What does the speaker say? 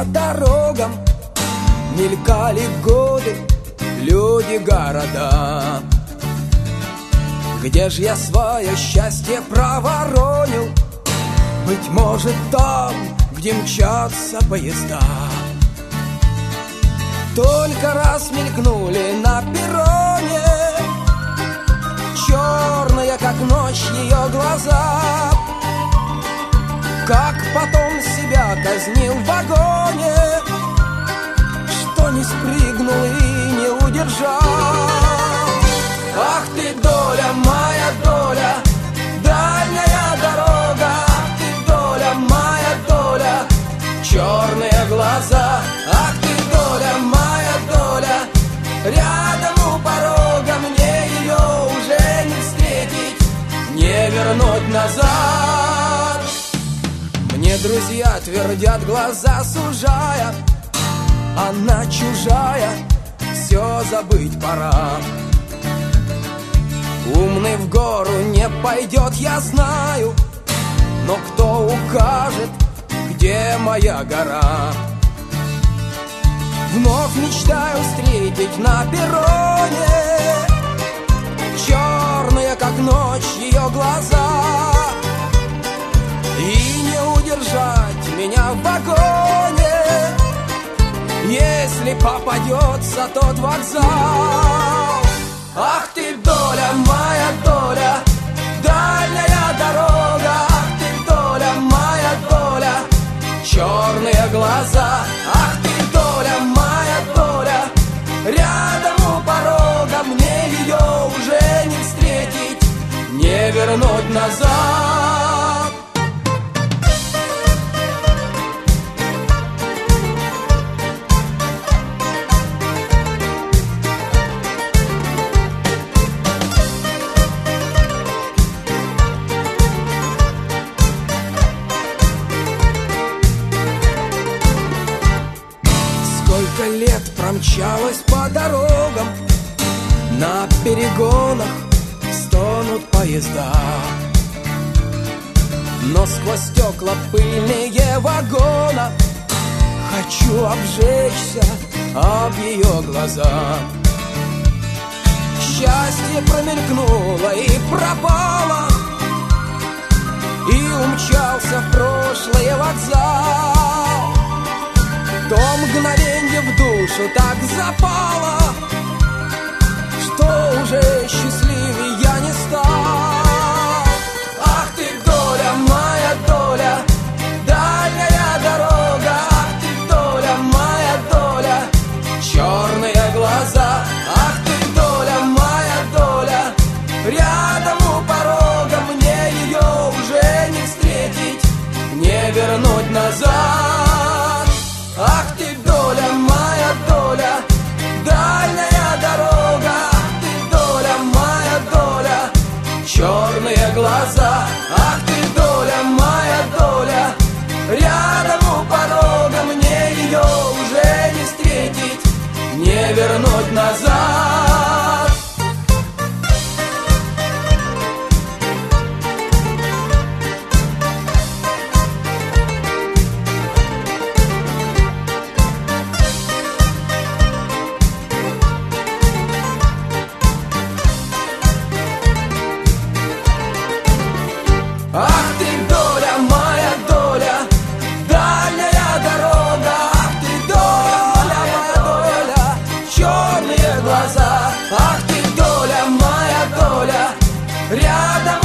по дорогам, мелькали годы, люди, города. Где ж я свое счастье проворонил? Быть может, там, где мчатся поезда. Только раз мелькнули на перроне, черные, как ночь, ее глаза. Как потом себя казнил в вагоне, что не спрыгнул и не удержал. Ах ты, доля, моя доля, дальняя дорога. Ах ты, доля, моя доля, черные глаза. Ах ты, доля, моя доля, рядом у порога. Мне ее уже не встретить, не вернуть назад. Мне друзья твердят, глаза сужая, она чужая, все забыть пора. Умный в гору не пойдет, я знаю, но кто укажет, где моя гора? Вновь мечтаю встретить на перроне черные, как ночь, ее глаза. И не удержать меня в вагоне, если попадется тот вокзал. Ах ты, доля, моя доля, дальняя дорога. Ах ты, доля, моя доля, черные глаза. Ах ты, доля, моя доля, рядом у порога. Мне ее уже не встретить, не вернуть назад. Сколько лет промчалось по дорогам, на перегонах стонут поезда. Но сквозь стекла пыльные вагона хочу обжечься об ее глаза. Счастье промелькнуло и пропало, и умчался в прошлое вокзал. То мгновенье в душу так запало, что уже счастливее я не стал. Ах ты, доля, моя доля, дальняя дорога. Ах ты, доля, моя доля, черные глаза. Ах ты, доля, моя доля, рядом у порога. Мне ее уже не встретить, не вернуть назад. Ах ты, доля, моя доля, дальняя дорога. Ах ты, доля, моя доля, черные глаза. Ах ты, доля, моя доля, рядом у порога. Мне ее уже не встретить, не вернуть назад. Ах ты, доля, моя доля, дальняя дорога. Ах ты, доля, моя доля, черные глаза. Ах ты, доля, моя доля, рядом